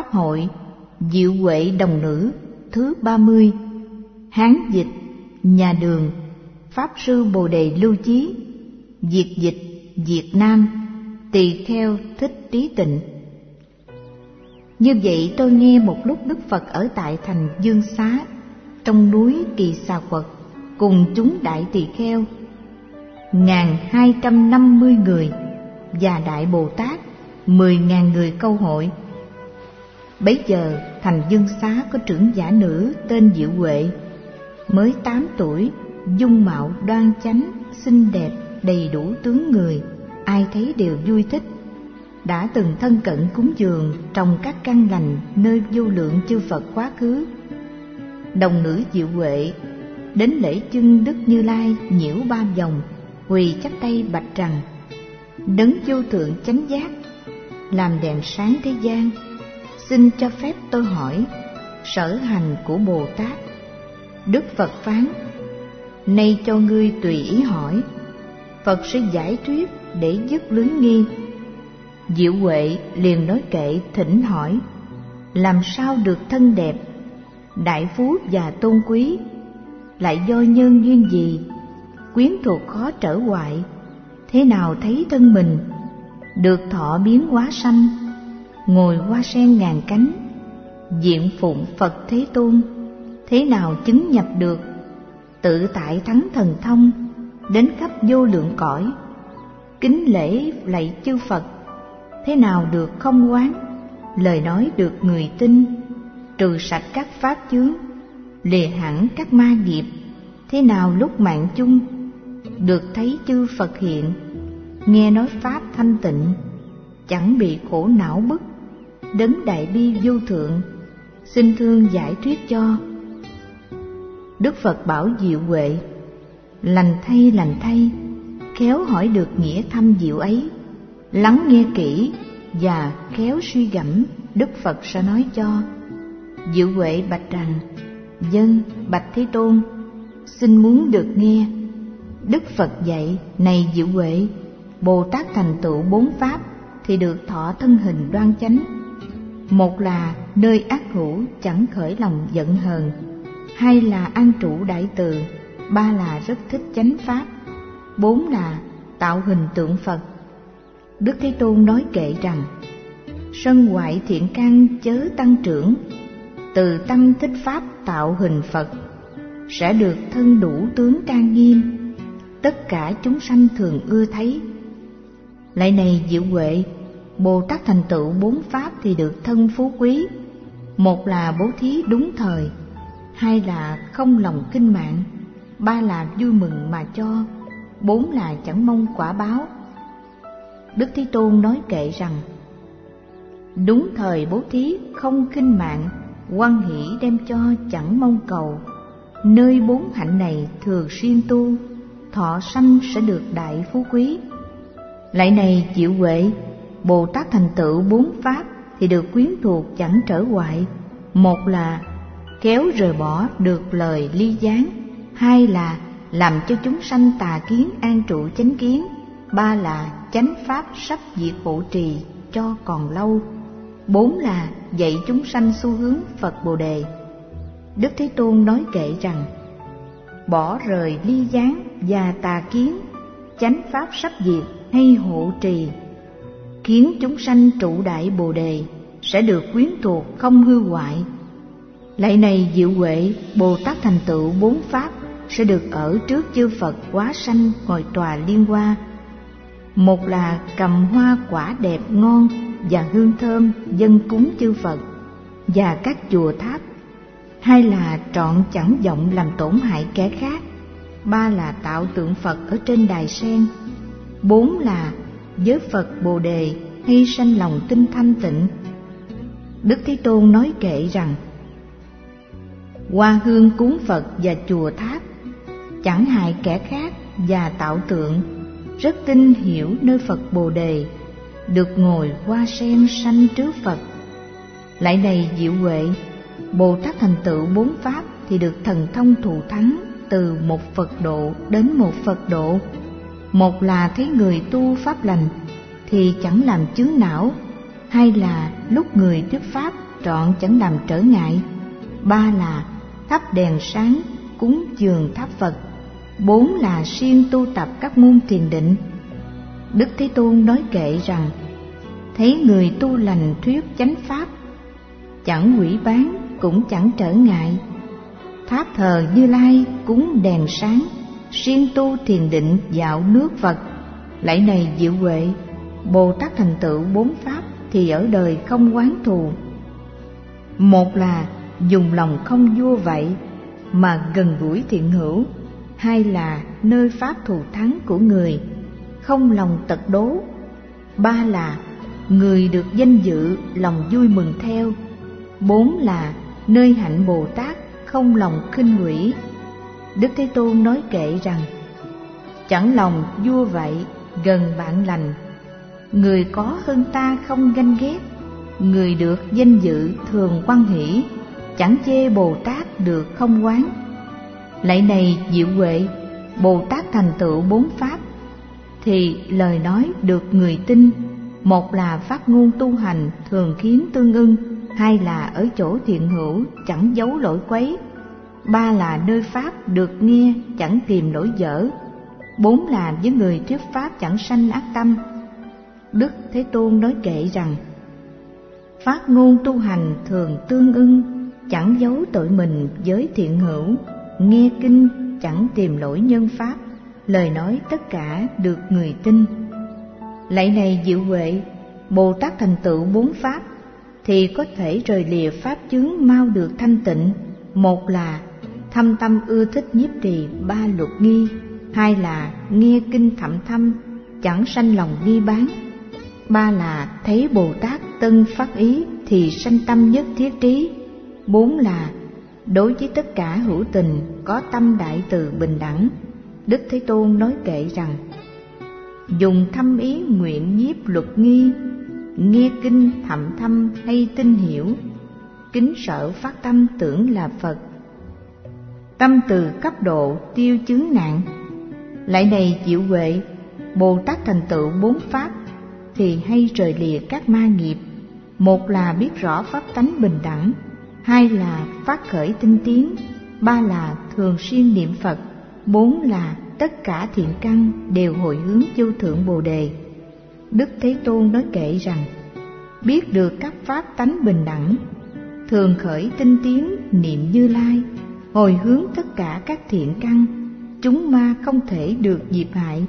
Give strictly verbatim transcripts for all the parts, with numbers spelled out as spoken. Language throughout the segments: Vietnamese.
hội Diệu Huệ Đồng Nữ thứ ba mươi. Hán dịch Nhà Đường, Pháp sư Bồ Đề Lưu Chí, Việt dịch Việt Nam, Tỳ Kheo Thích Trí Tịnh. Như vậy tôi nghe một lúc Đức Phật ở tại thành Dương Xá, trong núi Kỳ Xà Quật, cùng chúng đại tỳ kheo ngàn hai trăm năm mươi người và đại Bồ Tát mười ngàn người câu hội. Bấy giờ thành Dương Xá có trưởng giả nữ tên Diệu Huệ, mới tám tuổi, dung mạo đoan chánh, xinh đẹp, đầy đủ tướng người, ai thấy đều vui thích. Đã từng thân cận cúng dường trồng các căn lành nơi vô lượng chư Phật quá khứ. Đồng nữ Diệu Huệ đến lễ chân Đức Như Lai nhiễu ba vòng, quỳ chắp tay bạch rằng: Đấng vô thượng chánh giác, làm đèn sáng thế gian, xin cho phép tôi hỏi sở hành của Bồ Tát. Đức Phật phán: Nay cho ngươi tùy ý hỏi, Phật sẽ giải thuyết để dứt lưới nghi. Diệu Huệ liền nói kệ thỉnh hỏi: Làm sao được thân đẹp, đại phú và tôn quý, lại do nhân duyên gì, quyến thuộc khó trở hoại, thế nào thấy thân mình, được thọ biến hóa sanh, ngồi hoa sen ngàn cánh, diện phụng Phật Thế Tôn, thế nào chứng nhập được, tự tại thắng thần thông, đến khắp vô lượng cõi, kính lễ lạy chư Phật, thế nào được không oán, lời nói được người tin, trừ sạch các pháp chướng, lìa hẳn các ma nghiệp, thế nào lúc mạng chung, được thấy chư Phật hiện, nghe nói pháp thanh tịnh, chẳng bị khổ não bức, đấng đại bi vô thượng, xin thương giải thuyết cho. Đức Phật bảo Diệu Huệ: Lành thay, lành thay, khéo hỏi được nghĩa thâm diệu ấy, lắng nghe kỹ và khéo suy gẫm, Đức Phật sẽ nói cho. Diệu Huệ bạch rằng: Vâng, bạch Thế Tôn, xin muốn được nghe. Đức Phật dạy: Này Diệu Huệ, Bồ Tát thành tựu bốn pháp thì được thọ thân hình đoan chánh. Một là nơi ác hữu chẳng khởi lòng giận hờn, hai là an trụ đại từ, ba là rất thích chánh pháp, bốn là tạo hình tượng Phật. Đức Thế Tôn nói kệ rằng: Sân hoại thiện căn chớ tăng trưởng, từ tâm thích pháp tạo hình Phật, sẽ được thân đủ tướng trang nghiêm, tất cả chúng sanh thường ưa thấy. Lại này Diệu Huệ, Bồ Tát thành tựu bốn pháp thì được thân phú quý. Một là bố thí đúng thời, hai là không lòng kinh mạng, ba là vui mừng mà cho, bốn là chẳng mong quả báo. Đức Thế Tôn nói kệ rằng: Đúng thời bố thí không khinh mạng, hoan hỷ đem cho chẳng mong cầu. Nơi bốn hạnh này thường xuyên tu, thọ sanh sẽ được đại phú quý. Lại này Diệu Huệ, Bồ Tát thành tựu bốn pháp thì được quyến thuộc chẳng trở hoại. Một là khéo rời bỏ được lời ly gián, hai là làm cho chúng sanh tà kiến an trụ chánh kiến, ba là chánh pháp sắp diệt hộ trì cho còn lâu, bốn là dạy chúng sanh xu hướng Phật Bồ Đề. Đức Thế Tôn nói kệ rằng: Bỏ rời ly gián và tà kiến, chánh pháp sắp diệt hay hộ trì, khiến chúng sanh trụ đại Bồ Đề, sẽ được quyến thuộc không hư hoại. Lại này Diệu Huệ, Bồ Tát thành tựu bốn pháp sẽ được ở trước chư Phật quá sanh ngồi tòa liên hoa. Một là cầm hoa quả đẹp ngon và hương thơm dâng cúng chư Phật và các chùa tháp, hai là trọn chẳng vọng làm tổn hại kẻ khác, ba là tạo tượng Phật ở trên đài sen, bốn là với Phật Bồ Đề hay sanh lòng tinh thanh tịnh. Đức Thế Tôn nói kệ rằng: Hoa hương cúng Phật và chùa tháp, chẳng hại kẻ khác và tạo tượng, rất tin hiểu nơi Phật Bồ Đề, được ngồi hoa sen sanh trước Phật. Lại này Diệu Huệ, Bồ Tát thành tựu bốn pháp thì được thần thông thù thắng từ một Phật độ đến một Phật độ. Một là thấy người tu pháp lành thì chẳng làm chướng não, hai là lúc người thuyết pháp trọn chẳng làm trở ngại. Ba là thắp đèn sáng, cúng dường tháp Phật. Bốn là siêng tu tập các môn thiền định. Đức Thế Tôn nói kệ rằng: thấy người tu lành thuyết chánh pháp, chẳng hủy bán cũng chẳng trở ngại. Tháp thờ Như Lai cúng đèn sáng, siêng tu thiền định dạo nước Phật. Lạy này Diệu Huệ, Bồ Tát thành tựu bốn pháp thì ở đời không oán thù. Một là dùng lòng không vua vậy mà gần gũi thiện hữu. Hai là nơi pháp thù thắng của người, không lòng tật đố. Ba là người được danh dự, lòng vui mừng theo. Bốn là nơi hạnh Bồ Tát, không lòng khinh hủy. Đức Thế Tôn nói kệ rằng: chẳng lòng vua vậy, gần bạn lành. Người có hơn ta không ganh ghét, người được danh dự thường hoan hỷ. Chẳng chê Bồ Tát được không oán. Lạy này Diệu Huệ, Bồ Tát thành tựu bốn pháp thì lời nói được người tin. Một là phát ngôn tu hành thường khiến tương ưng. Hai là ở chỗ thiện hữu chẳng giấu lỗi quấy. Ba là nơi pháp được nghe chẳng tìm lỗi dở. Bốn là với người thuyết pháp chẳng sanh ác tâm. Đức Thế Tôn nói kệ rằng: phát ngôn tu hành thường tương ưng, chẳng giấu tội mình với thiện hữu. Nghe kinh chẳng tìm lỗi nhân pháp, lời nói tất cả được người tin. Lạy này Diệu Huệ, Bồ Tát thành tựu bốn pháp thì có thể rời lìa pháp chướng mau được thanh tịnh. Một là thâm tâm ưa thích nhiếp trì ba luật nghi. Hai là nghe kinh thậm thâm, chẳng sanh lòng nghi bán. Ba là thấy Bồ Tát tân phát ý thì sanh tâm nhất thiết trí. Bốn là đối với tất cả hữu tình có tâm đại từ bình đẳng. Đức Thế Tôn nói kệ rằng: dùng thâm ý nguyện nhiếp luật nghi, nghe kinh thậm thâm hay tin hiểu, kính sợ phát tâm tưởng là Phật. Tâm từ cấp độ tiêu chướng nạn. Lạy này Diệu Huệ, Bồ Tát thành tựu bốn pháp thì hay rời lìa các ma nghiệp. Một là biết rõ pháp tánh bình đẳng. Hai là phát khởi tinh tiến. Ba là thường xuyên niệm Phật. Bốn là tất cả thiện căn đều hồi hướng vô thượng Bồ Đề. Đức Thế Tôn nói kệ rằng: biết được các pháp tánh bình đẳng, thường khởi tinh tiến niệm Như Lai, hồi hướng tất cả các thiện căn, chúng ma không thể được diệt hại.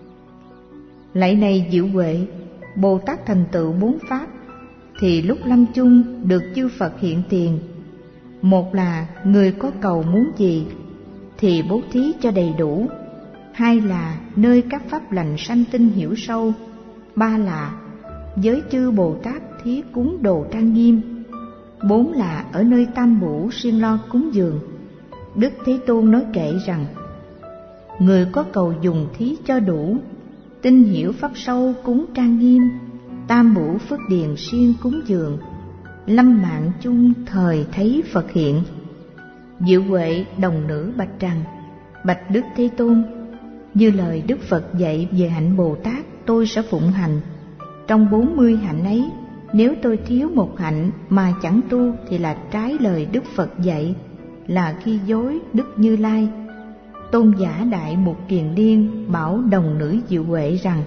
Lạy này Diệu Huệ, Bồ Tát thành tựu bốn pháp thì lúc lâm chung được chư Phật hiện tiền. Một là người có cầu muốn gì thì bố thí cho đầy đủ. Hai là nơi các pháp lành sanh tinh hiểu sâu. Ba là với chư Bồ Tát thí cúng đồ trang nghiêm. Bốn là ở nơi tam bổ siêng lo cúng dường. Đức Thế Tôn nói kệ rằng: người có cầu dùng thí cho đủ, tinh hiểu pháp sâu cúng trang nghiêm, tam bổ phước điền siêng cúng dường, lâm mạng chung thời thấy Phật hiện. Diệu Huệ đồng nữ bạch rằng: bạch Đức Thế Tôn, như lời Đức Phật dạy về hạnh Bồ Tát tôi sẽ phụng hành. Trong bốn mươi hạnh ấy, nếu tôi thiếu một hạnh mà chẳng tu thì là trái lời Đức Phật dạy, là khi dối Đức Như Lai. Tôn giả Đại Mục Kiền Liên bảo đồng nữ Diệu Huệ rằng: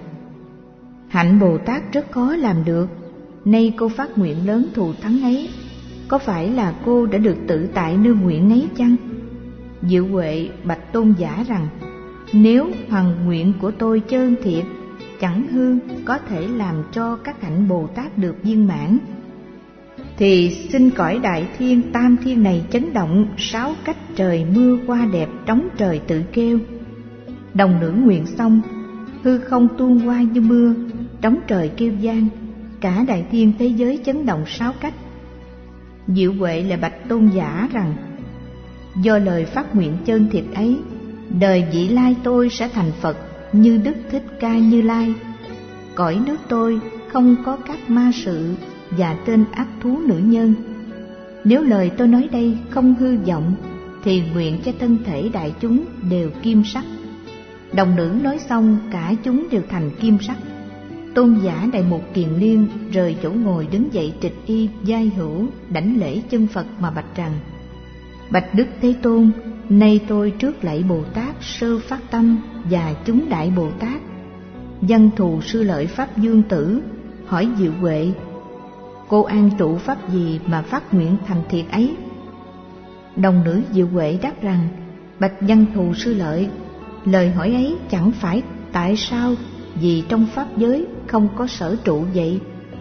hạnh Bồ Tát rất khó làm được, nay cô phát nguyện lớn thù thắng ấy, có phải là cô đã được tự tại nương nguyện ấy chăng? Diệu Huệ bạch tôn giả rằng: nếu hoàn nguyện của tôi chơn thiệt, chẳng hư có thể làm cho các hạnh Bồ Tát được viên mãn, thì xin cõi đại thiên tam thiên này chấn động, sáu cách trời mưa hoa đẹp trống trời tự kêu. Đồng nữ nguyện xong, hư không tuôn hoa như mưa, trống trời kêu vang, cả đại thiên thế giới chấn động sáu cách. Diệu Huệ lại bạch tôn giả rằng: do lời phát nguyện chân thiệt ấy, đời vị lai tôi sẽ thành Phật như Đức Thích Ca Như Lai. Cõi nước tôi không có các ma sự và tên ác thú nữ nhân. Nếu lời tôi nói đây không hư vọng, thì nguyện cho thân thể đại chúng đều kim sắc. Đồng nữ nói xong, cả chúng đều thành kim sắc. Tôn giả Đại Mục Kiền Liên rời chỗ ngồi đứng dậy trịch y giai hữu, đảnh lễ chân Phật mà bạch rằng: Bạch Đức Thế Tôn, nay tôi trước lạy Bồ Tát Sơ Phát Tâm và chúng Đại Bồ Tát, Văn Thù Sư Lợi Pháp Dương Tử, hỏi Diệu Huệ: cô an trụ pháp gì mà phát nguyện thành thiệt ấy? Đồng nữ Diệu Huệ đáp rằng: bạch Văn Thù Sư Lợi, lời hỏi ấy chẳng phải tại sao vì trong pháp giới không có sở trụ vậy.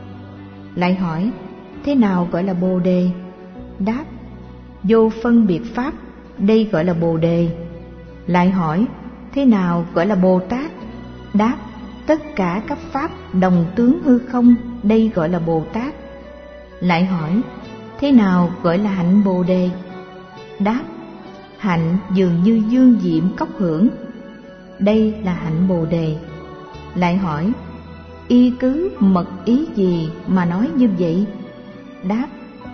Lại hỏi: thế nào gọi là Bồ Đề? Đáp: vô phân biệt pháp, đây gọi là Bồ Đề. Lại hỏi: thế nào gọi là Bồ Tát? Đáp: tất cả các pháp đồng tướng hư không, đây gọi là Bồ Tát. Lại hỏi: thế nào gọi là hạnh Bồ Đề? Đáp: hạnh dường như dương diệm cốc hưởng, đây là hạnh Bồ Đề. Lại hỏi: y cứ mật ý gì mà nói như vậy? Đáp: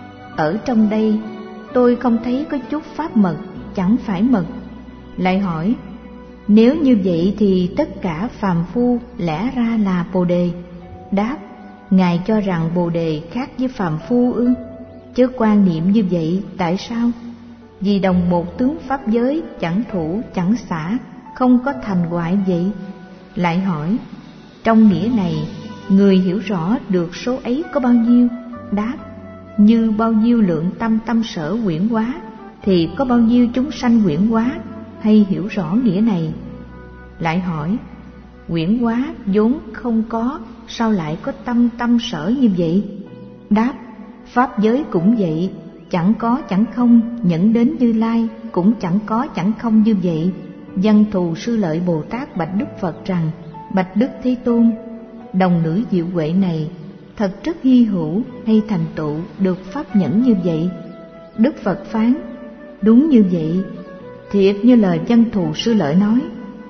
ở trong đây tôi không thấy có chút pháp mật, chẳng phải mật. Lại hỏi: nếu như vậy thì tất cả phàm phu lẽ ra là Bồ Đề. Đáp: Ngài cho rằng Bồ Đề khác với phàm phu ư? Chớ quan niệm như vậy, tại sao? Vì đồng một tướng pháp giới, chẳng thủ chẳng xả, không có thành hoại vậy. Lại hỏi: trong nghĩa này, người hiểu rõ được số ấy có bao nhiêu? Đáp: như bao nhiêu lượng tâm tâm sở quyển hóa, thì có bao nhiêu chúng sanh quyển hóa, hay hiểu rõ nghĩa này. Lại hỏi: quyển hóa vốn không có, sao lại có tâm tâm sở như vậy? Đáp: pháp giới cũng vậy, chẳng có chẳng không, nhẫn đến Như Lai cũng chẳng có chẳng không như vậy. Văn Thù Sư Lợi Bồ Tát bạch Đức Phật rằng: bạch Đức Thế Tôn, đồng nữ Diệu Huệ này thật rất hy hữu hay thành tựu được pháp nhẫn như vậy. Đức Phật phán: đúng như vậy, thiệt như lời Văn Thù Sư Lợi nói.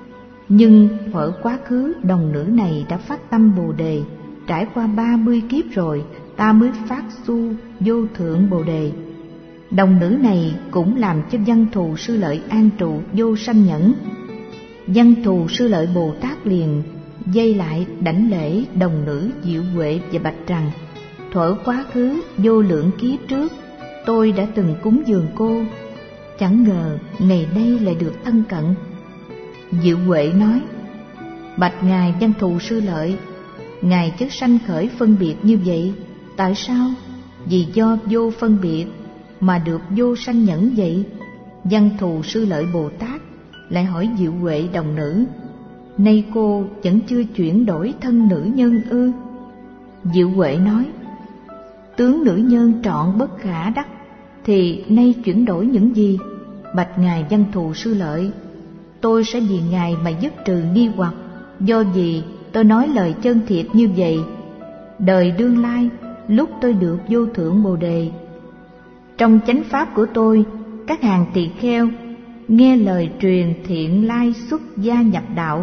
Nhưng thuở quá khứ đồng nữ này đã phát tâm Bồ Đề, trải qua ba mươi kiếp rồi ta mới phát su vô thượng Bồ Đề. Đồng nữ này cũng làm cho Văn Thù Sư Lợi an trụ vô sanh nhẫn. Văn Thù Sư Lợi Bồ Tát liền dây lại đảnh lễ đồng nữ Diệu Huệ và bạch rằng: thuở quá khứ vô lượng kiếp trước, tôi đã từng cúng dường cô, chẳng ngờ ngày nay lại được thân cận. Diệu Huệ nói: bạch ngài Văn Thù Sư Lợi, ngài chớ sanh khởi phân biệt như vậy. Tại sao? Vì do vô phân biệt mà được vô sanh nhẫn vậy. Văn Thù Sư Lợi Bồ Tát lại hỏi Diệu Huệ đồng nữ: nay cô vẫn chưa chuyển đổi thân nữ nhân ư? Diệu Huệ nói: tướng nữ nhân trọn bất khả đắc, thì nay chuyển đổi những gì? Bạch ngài Văn Thù Sư Lợi, tôi sẽ vì ngài mà dứt trừ nghi hoặc, do vì tôi nói lời chân thiệt như vậy. Đời đương lai, lúc tôi được vô thượng Bồ Đề, trong chánh pháp của tôi, các hàng tỳ kheo nghe lời truyền thiện lai xuất gia nhập đạo.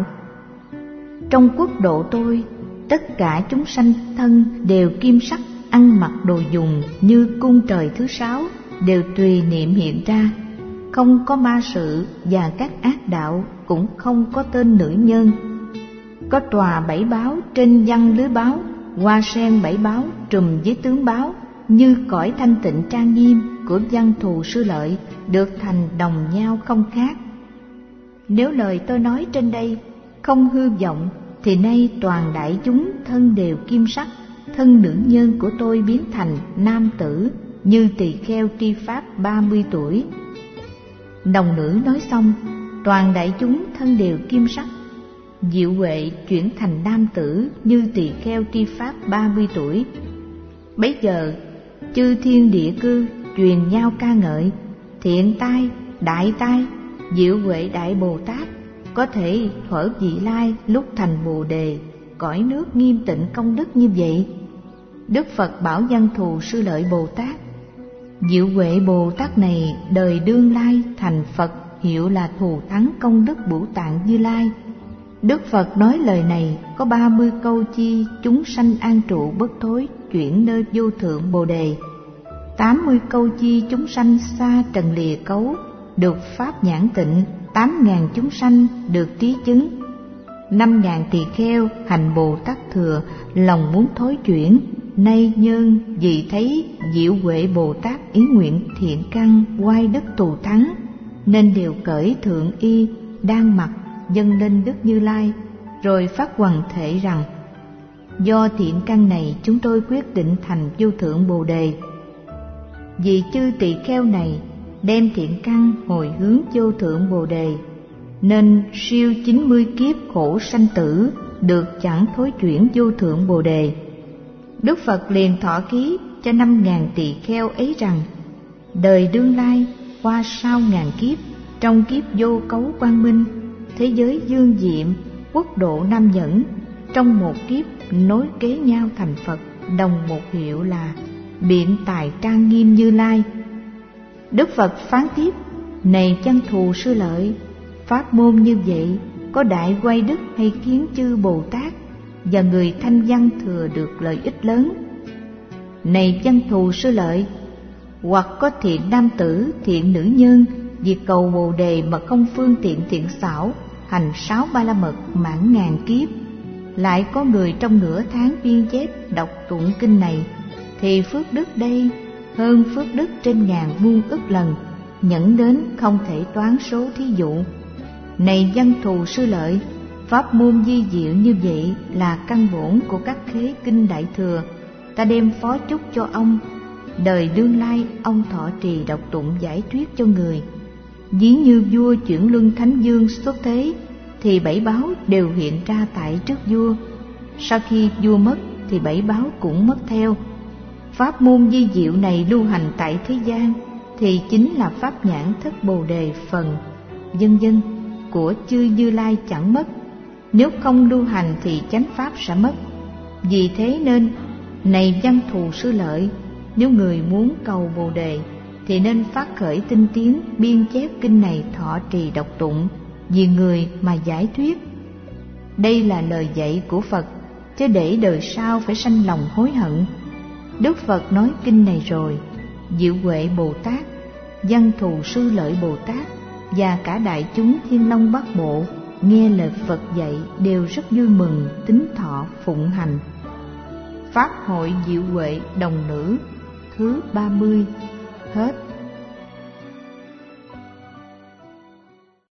Trong quốc độ tôi, tất cả chúng sanh thân đều kim sắc, ăn mặc đồ dùng như cung trời thứ sáu, đều tùy niệm hiện ra. Không có ma sự và các ác đạo, cũng không có tên nữ nhân. Có tòa bảy báo trên văn lưới báo, hoa sen bảy báo trùm với tướng báo, như cõi thanh tịnh trang nghiêm của Văn Thù Sư Lợi được thành đồng nhau không khác. Nếu lời tôi nói trên đây không hư vọng, thì nay toàn đại chúng thân đều kim sắc, thân nữ nhân của tôi biến thành nam tử, như tỳ kheo tri pháp ba mươi tuổi. Đồng nữ nói xong, toàn đại chúng thân đều kim sắc. Diệu Huệ chuyển thành nam tử như tỳ kheo tri pháp ba mươi tuổi. Bấy giờ chư thiên địa cư truyền nhau ca ngợi: thiện tai, đại tai, Diệu Huệ Đại Bồ Tát có thể thuở vị lai lúc thành Bồ Đề, cõi nước nghiêm tịnh công đức như vậy. Đức Phật bảo Văn Thù Sư Lợi Bồ Tát: Diệu Huệ Bồ Tát này đời đương lai thành Phật, hiệu là Thù Thắng Công Đức Bửu Tạng Như Lai. Đức Phật nói lời này có ba mươi câu chi chúng sanh an trụ bất thối, chuyển nơi vô thượng Bồ Đề. Tám mươi câu chi chúng sanh xa trần lìa cấu, được pháp nhãn tịnh. Tám ngàn chúng sanh được trí chứng. Năm ngàn tỳ kheo hành Bồ Tát Thừa, lòng muốn thối chuyển. Nay nhân vì thấy Diệu Huệ Bồ Tát ý nguyện thiện căn oai đức thù thắng, nên đều cởi thượng y đang mặc dâng lên Đức Như Lai, rồi phát hoằng thệ rằng: do thiện căn này chúng tôi quyết định thành vô thượng Bồ Đề. Vì chư tỳ kheo này đem thiện căn hồi hướng vô thượng Bồ Đề, nên siêu chín mươi kiếp khổ sanh tử được chẳng thối chuyển vô thượng Bồ Đề. Đức Phật liền thọ ký cho năm ngàn tỳ kheo ấy rằng: đời đương lai qua sau ngàn kiếp, trong kiếp vô cấu quang minh, thế giới dương diệm, quốc độ nam nhẫn, trong một kiếp nối kế nhau thành Phật, đồng một hiệu là biện tài trang nghiêm Như Lai. Đức Phật phán tiếp: này chân thù sư lợi, pháp môn như vậy có đại oai đức hay khiến chư Bồ Tát và người thanh văn thừa được lợi ích lớn. Này chân thù sư lợi, hoặc có thiện nam tử, thiện nữ nhân vì cầu Bồ Đề mà không phương tiện thiện xảo, hành sáu ba la mật mãn ngàn kiếp, lại có người trong nửa tháng biên chép đọc tụng kinh này, thì phước đức đây hơn phước đức trên ngàn muôn ức lần, nhẫn đến không thể toán số thí dụ. Này văn thù sư lợi, pháp môn di diệu như vậy là căn bổn của các khế kinh đại thừa, ta đem phó chúc cho ông. Đời đương lai ông thọ trì đọc tụng giải thuyết cho người. Ví như vua chuyển luân thánh dương xuất thế, thì bảy báo đều hiện ra tại trước vua. Sau khi vua mất thì bảy báo cũng mất theo. Pháp môn di diệu này lưu hành tại thế gian thì chính là pháp nhãn thất Bồ Đề phần vân vân của chư Như Lai chẳng mất. Nếu không lưu hành thì chánh pháp sẽ mất. Vì thế nên, này văn thù sư lợi, nếu người muốn cầu Bồ Đề thì nên phát khởi tinh tiến biên chép kinh này thọ trì đọc tụng, vì người mà giải thuyết. Đây là lời dạy của Phật, chứ để đời sau phải sanh lòng hối hận. Đức Phật nói kinh này rồi, Diệu Huệ Bồ Tát, văn thù sư lợi Bồ Tát và cả đại chúng Thiên Long Bát Bộ nghe lời Phật dạy đều rất vui mừng, tín thọ phụng hành. Pháp hội Diệu Huệ đồng nữ thứ ba mươi hết.